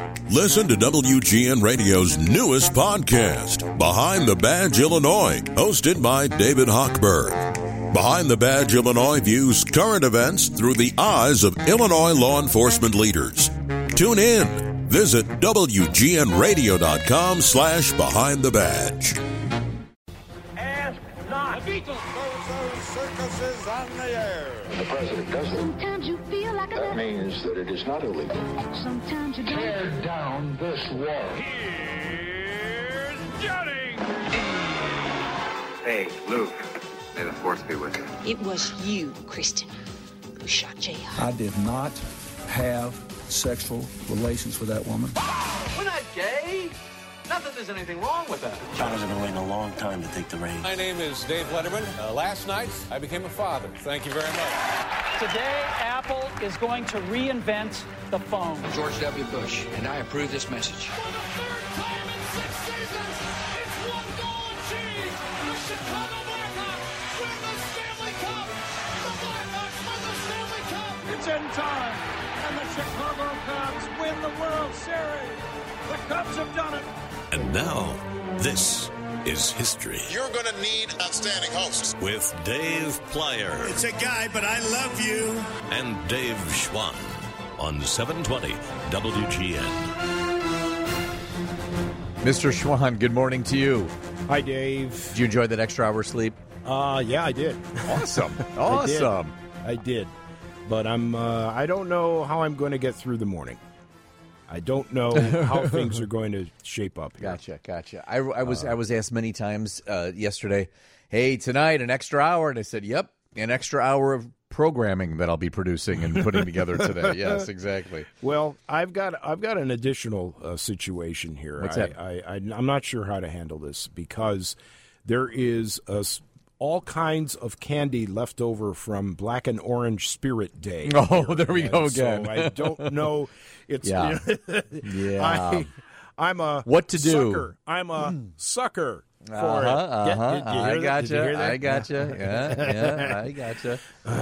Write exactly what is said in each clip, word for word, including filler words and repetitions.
Listen to W G N Radio's newest podcast, Behind the Badge Illinois, hosted by David Hochberg. Behind the Badge Illinois views current events through the eyes of Illinois law enforcement leaders. Tune in. Visit W G N radio dot com slash behind the badge. Ask not. The Beatles. Circuses on the air. The president does it. Sometimes you feel like a... That means that it is not illegal. Sometimes you don't. Tear down this wall. Here's Johnny. Hey, Luke. May the force be with you. It was you, Kristen, who shot J R. I did not have sexual relations with that woman. We're not gay. Not that there's anything wrong with that. John has been waiting a long time to take the reins. My name is Dave Letterman. Uh, last night, I became a father. Thank you very much. Today, Apple is going to reinvent the phone. George W. Bush, and I approve this message. For the third time in six seasons, it's one goal achieved. The Chicago Blackhawks win the Stanley Cup. The Blackhawks win the Stanley Cup. It's in time, and the Chicago Cubs win the World Series. The Cubs have done it. And now, this is history. You're going to need outstanding hosts. With Dave Plyer. It's a guy, but I love you. And Dave Schwann on seven twenty W G N. Mister Schwann, good morning to you. Hi, Dave. Did you enjoy that extra hour sleep? Uh, yeah, I did. Awesome. Awesome. I did. I did. But I'm, uh, I don't know how I'm going to get through the morning. I don't know how things are going to shape up here. Gotcha, gotcha. I, I was uh, I was asked many times uh, yesterday, hey, tonight, an extra hour. And I said, yep, an extra hour of programming that I'll be producing and putting together today. Yes, exactly. Well, I've got I've got an additional uh, situation here. What's I, that? I, I, I'm not sure how to handle this because there is a, all kinds of candy left over from Black and Orange Spirit Day. Oh, here. there we and go again. So I don't know. It's yeah. yeah. I, I'm a what to do. Sucker. I'm a sucker. For uh-huh, it. Uh-huh. Get, did, did you I hear gotcha. that? I gotcha. Yeah, yeah, I gotcha.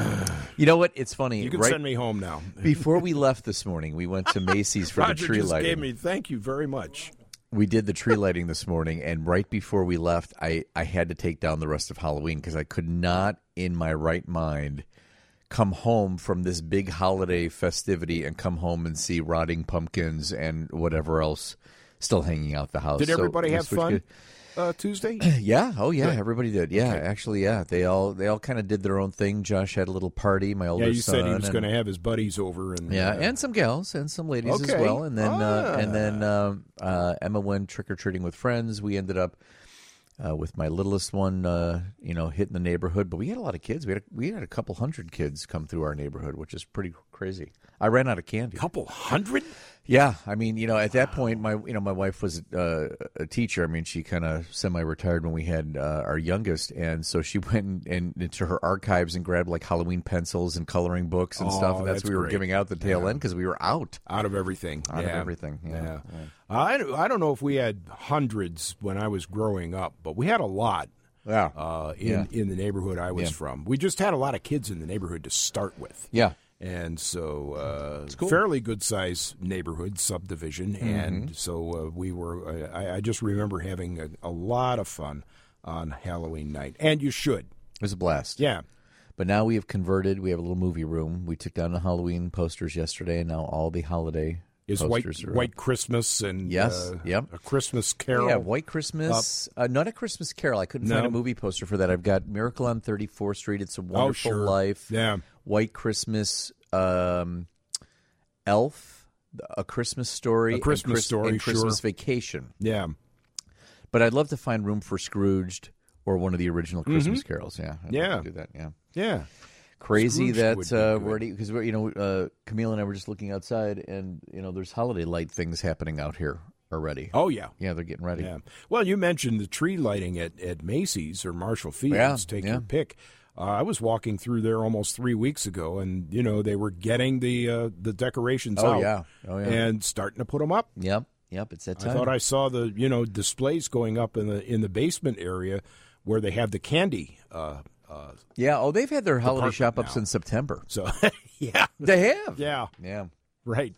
You know what? It's funny. You can right send me home now. Before we left this morning, we went to Macy's for Roger the tree just lighting. Gave me, thank you very much. We did the tree lighting this morning, and right before we left, I, I had to take down the rest of Halloween because I could not, in my right mind, come home from this big holiday festivity and come home and see rotting pumpkins and whatever else still hanging out the house. Did everybody so have fun? Good. Uh, Tuesday? Yeah. Oh, yeah. Good. Everybody did. Yeah, okay. Actually, yeah. They all they all kind of did their own thing. Josh had a little party. My older son. Yeah, you said he was and, going to have his buddies over, and yeah, uh, and some gals and some ladies okay. as well. And then ah. uh, and then um, uh, Emma went trick or treating with friends. We ended up uh, with my littlest one, uh, you know, hitting the neighborhood. But we had a lot of kids. We had a, we had a couple hundred kids come through our neighborhood, which is pretty crazy. I ran out of candy. A couple hundred? Yeah, I mean, you know, at that point, my you know, my wife was uh, a teacher. I mean, she kind of semi-retired when we had uh, our youngest, and so she went in, into her archives and grabbed like Halloween pencils and coloring books and oh, stuff. And that's, that's what we were great. giving out the tail yeah. end because we were out, out of everything, out yeah. of everything. Yeah, yeah. yeah. I I don't know if we had hundreds when I was growing up, but we had a lot. Yeah, uh, in yeah. in the neighborhood I was yeah. from, we just had a lot of kids in the neighborhood to start with. Yeah. And so, uh, it's cool. fairly good-sized neighborhood subdivision, mm-hmm. and so uh, we were. Uh, I, I just remember having a, a lot of fun on Halloween night, and you should. It was a blast. Yeah. But now we have converted. We have a little movie room. We took down the Halloween posters yesterday, and now all the holiday is white posters are White up. Christmas and yes, uh, yep. a Christmas Carol. Yeah, White Christmas. Uh, not a Christmas Carol. I couldn't no. find a movie poster for that. I've got Miracle on thirty-fourth Street. It's a Wonderful oh, sure. Life. Yeah. White Christmas. Um, Elf, A Christmas Story, A Christmas and Chris, Story, and Christmas sure. Vacation. Yeah, but I'd love to find room for Scrooged or one of the original Christmas mm-hmm. carols. Yeah, I'd yeah, love to do that. Yeah, yeah. Crazy Scrooged that uh, be we're already because you know uh, Camille and I were just looking outside, and you know there's holiday light things happening out here already. Oh yeah, yeah, they're getting ready. Yeah. Well, you mentioned the tree lighting at, at Macy's or Marshall Fields. Yeah, take yeah. your pick. Uh, I was walking through there almost three weeks ago, and you know they were getting the uh, the decorations oh, out, yeah. Oh, yeah. and starting to put them up. Yep, yep, it's that time. I thought I saw the you know displays going up in the in the basement area where they have the candy. Uh, uh, yeah, oh, they've had their holiday shop up now. since September. So yeah, they have. Yeah, yeah, right.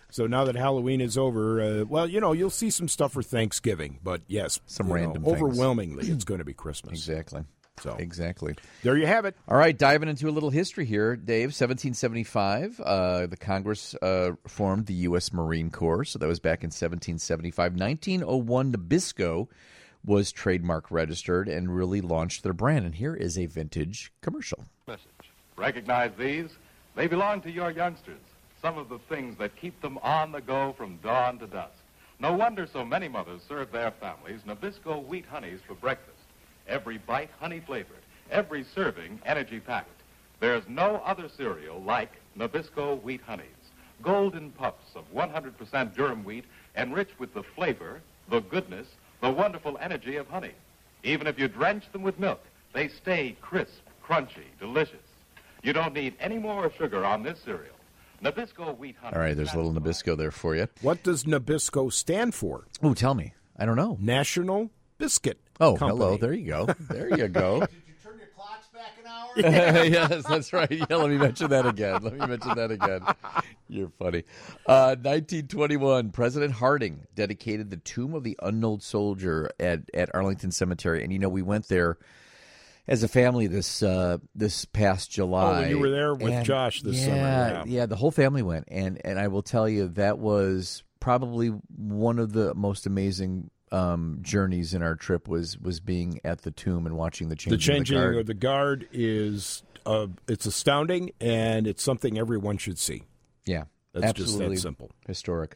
So now that Halloween is over, uh, well, you know, you'll see some stuff for Thanksgiving. But, yes, some random know, things. Overwhelmingly, it's going to be Christmas. Exactly. So Exactly. There you have it. All right, diving into a little history here, Dave. seventeen seventy-five, uh, the Congress uh, formed the U S Marine Corps. So that was back in seventeen seventy-five. nineteen oh one, Nabisco was trademark registered and really launched their brand. And here is a vintage commercial. Message. Recognize these? They belong to your youngsters. Some of the things that keep them on the go from dawn to dusk. No wonder so many mothers serve their families Nabisco wheat honeys for breakfast. Every bite honey-flavored, every serving energy-packed. There's no other cereal like Nabisco wheat honeys. Golden puffs of one hundred percent durum wheat enriched with the flavor, the goodness, the wonderful energy of honey. Even if you drench them with milk, they stay crisp, crunchy, delicious. You don't need any more sugar on this cereal. Nabisco wheat honey. All right, there's a little Nabisco there for you. What does Nabisco stand for? Oh, tell me. I don't know. National Biscuit Oh, Company. hello. There you go. There you go. Did you turn your clocks back an hour? Yes, that's right. Yeah, let me mention that again. Let me mention that again. You're funny. Uh, nineteen twenty-one, President Harding dedicated the Tomb of the Unknown Soldier at, at Arlington Cemetery. And, you know, we went there as a family this uh, this past July. Oh, you were there with and Josh this yeah, summer. Yeah. yeah, the whole family went. And, and I will tell you, that was probably one of the most amazing Um, journeys in our trip was was being at the tomb and watching the changing, the changing of the guard. of the guard is uh, it's astounding, and it's something everyone should see. Yeah, that's absolutely just that simple. Historic.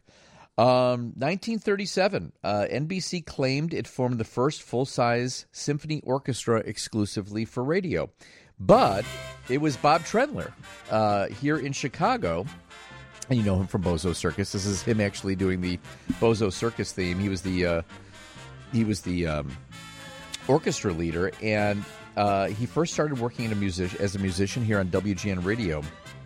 Um, nineteen thirty-seven, uh, N B C claimed it formed the first full-size symphony orchestra exclusively for radio, but it was Bob Trendler uh, here in Chicago. And you know him from Bozo Circus. This is him actually doing the Bozo Circus theme. He was the uh, he was the um, orchestra leader, and uh, he first started working in a music- as a musician here on W G N Radio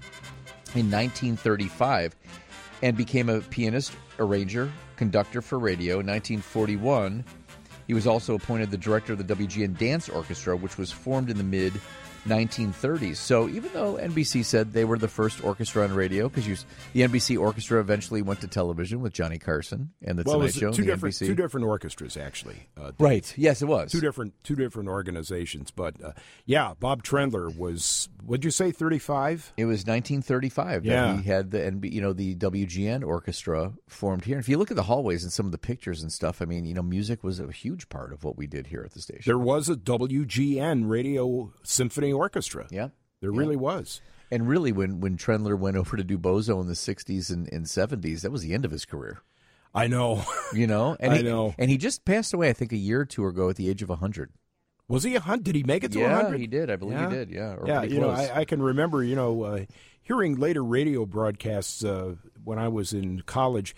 in nineteen thirty-five, and became a pianist, arranger, conductor for radio. In nineteen forty-one, he was also appointed the director of the W G N Dance Orchestra, which was formed in the mid nineteen thirties. So even though N B C said they were the first orchestra on radio, because the N B C orchestra eventually went to television with Johnny Carson and the well, Tonight Show. Two the different, N B C. two different orchestras, actually. Uh, right? Yes, it was two different, two different organizations. But uh, yeah, Bob Trendler was. What'd you say? thirty-five. It was nineteen thirty-five. Yeah, that he had the N B, you know, the W G N orchestra formed here. And if you look at the hallways and some of the pictures and stuff, I mean, you know, music was a huge part of what we did here at the station. There was a W G N radio symphony orchestra. Yeah. There yeah. really was. And really, when, when Trendler went over to do Bozo in the sixties and, and seventies, that was the end of his career. I know. You know? And I he, know. And he just passed away, I think, a year or two ago at the age of one hundred. Was he a hundred? Did he make it to yeah, one hundred? he did. I believe yeah. he did, yeah. Or yeah, pretty you close. know, I, I can remember, you know, uh, hearing later radio broadcasts uh, when I was in college.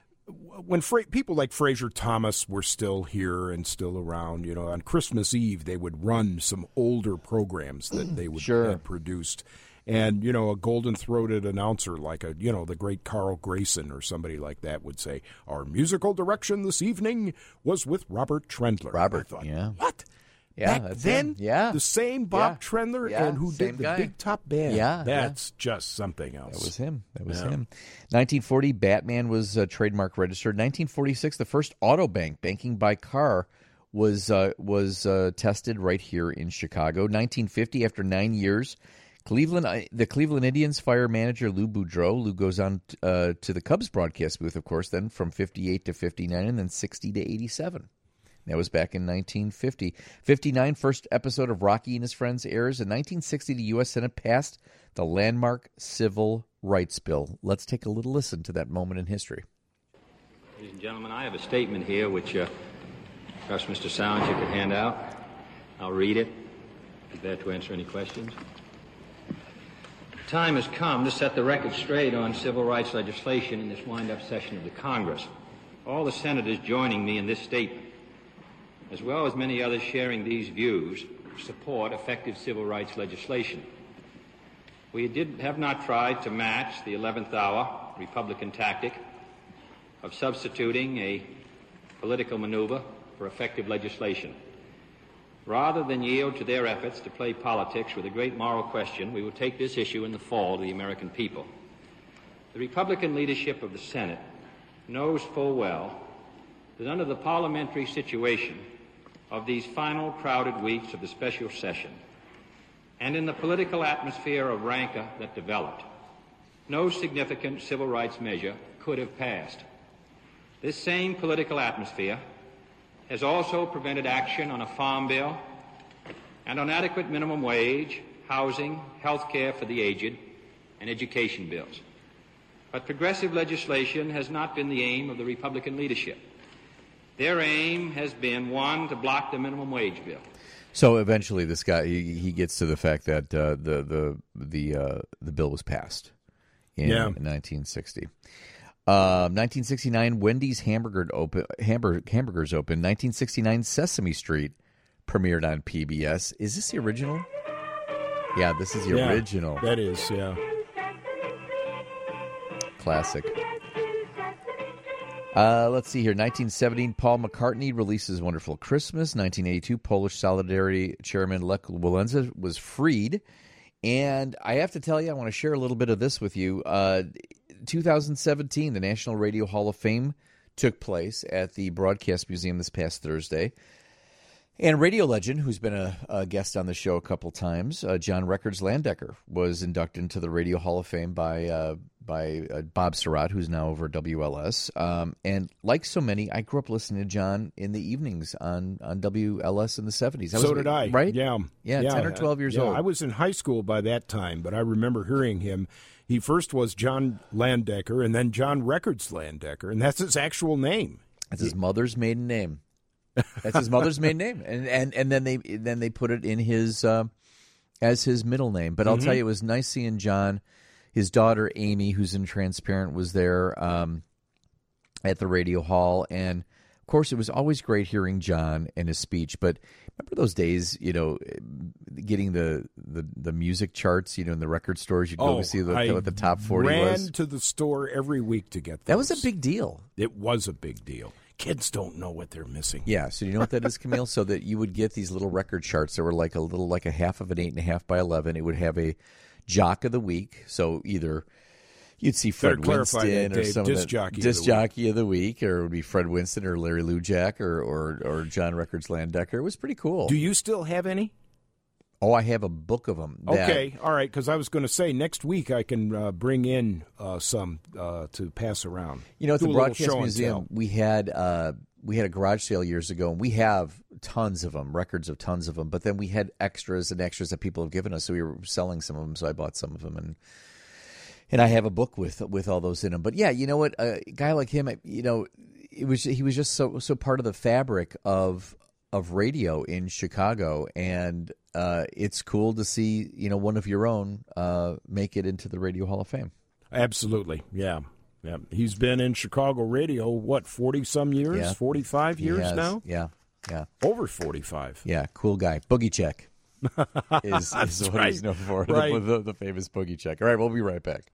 When Fra- people like Fraser Thomas were still here and still around, you know, on Christmas Eve, they would run some older programs that they would sure. have produced. And, you know, a golden-throated announcer like, a you know, the great Carl Grayson or somebody like that would say, our musical direction this evening was with Robert Trendler. Robert, I thought, yeah. What? Yeah, Back that's then, him. Yeah. the same Bob yeah. Trendler yeah. and who same did the guy. Big Top Band. Yeah, That's yeah. just something else. That was him. That was yeah. him. nineteen forty, Batman was uh, trademark registered. nineteen forty-six, the first auto bank, banking by car, was uh, was uh, tested right here in Chicago. nineteen fifty, after nine years, Cleveland, uh, the Cleveland Indians fire manager Lou Boudreau. Lou goes on uh, to the Cubs broadcast booth, of course, then from fifty-eight to fifty-nine, and then sixty to eighty-seven. That was back in nineteen fifty. fifty-nine, first episode of Rocky and His Friends airs. In nineteen sixty, the U S Senate passed the landmark Civil Rights Bill. Let's take a little listen to that moment in history. Ladies and gentlemen, I have a statement here which uh, perhaps Mister Salinger could hand out. I'll read it. Be glad to answer any questions. The time has come to set the record straight on civil rights legislation in this wind-up session of the Congress. All the senators joining me in this statement, as well as many others sharing these views, support effective civil rights legislation. We did, have not tried to match the eleventh hour Republican tactic of substituting a political maneuver for effective legislation. Rather than yield to their efforts to play politics with a great moral question, we will take this issue in the fall to the American people. The Republican leadership of the Senate knows full well that under the parliamentary situation of these final crowded weeks of the special session, and in the political atmosphere of rancor that developed, no significant civil rights measure could have passed. This same political atmosphere has also prevented action on a farm bill and on adequate minimum wage, housing, health care for the aged, and education bills. But progressive legislation has not been the aim of the Republican leadership. Their aim has been, one, to block the minimum wage bill. So eventually, this guy he, he gets to the fact that uh, the the the uh, the bill was passed in yeah. nineteen sixty. Uh, nineteen sixty-nine, Wendy's Hamburger open, Hamburg, Hamburgers open. nineteen sixty-nine, Sesame Street premiered on P B S. Is this the original? Yeah, this is the yeah, original. That is, yeah. Classic. Uh, let's see here. nineteen seventy, Paul McCartney releases Wonderful Christmas. nineteen eighty-two, Polish Solidarity Chairman Lech Walesa was freed. And I have to tell you, I want to share a little bit of this with you. Uh, two thousand seventeen, the National Radio Hall of Fame took place at the Broadcast Museum this past Thursday. And radio legend, who's been a, a guest on the show a couple times, uh, John Records Landecker, was inducted into the Radio Hall of Fame by uh, by uh, Bob Surratt, who's now over at W L S. Um, and like so many, I grew up listening to John in the evenings on, on W L S in the seventies. So did I. Right? Yeah. yeah. Yeah, ten or twelve years yeah, old. I was in high school by that time, but I remember hearing him. He first was John Landecker and then John Records Landecker, and that's his actual name. That's his mother's maiden name. That's his mother's maiden name, and and and then they then they put it in his uh, as his middle name. But I'll mm-hmm. tell you, it was nice seeing John. His daughter Amy, who's in Transparent, was there um, at the Radio Hall, and of course, it was always great hearing John and his speech. But remember those days, you know, getting the the, the music charts, you know, in the record stores, you'd go oh, to see the, I what the top forty ran was. Ran to the store every week to get those. That was a big deal. It was a big deal. Kids don't know what they're missing. Yeah, so you know what that is, Camille? So that you would get these little record charts that were like a little, like a half of an eight and a half by eleven. It would have a jock of the week. So either you'd see Fred Winston or some disc of the jockey disc of the jockey of the week, or it would be Fred Winston or Larry Lujack or or, or John Records Landecker. It was pretty cool. Do you still have any? Oh, I have a book of them. That, okay, all right, because I was going to say next week I can uh, bring in uh, some uh, to pass around. You know, at Do the a little Broadcast show and Museum, tell. we had uh, we had a garage sale years ago, and we have tons of them, records of tons of them. But then we had extras and extras that people have given us, so we were selling some of them. So I bought some of them, and and I have a book with with all those in them. But yeah, you know what, a guy like him, you know, it was he was just so so part of the fabric of of radio in Chicago, and uh, it's cool to see, you know, one of your own uh, make it into the Radio Hall of Fame. Absolutely, yeah. Yeah, he's been in Chicago radio, what, forty-some years? Yeah. forty-five years has, now? Yeah, yeah. Over forty-five. Yeah, cool guy. Boogie Check is, is what right. he's known for, right. the, the, the famous Boogie Check. All right, we'll be right back.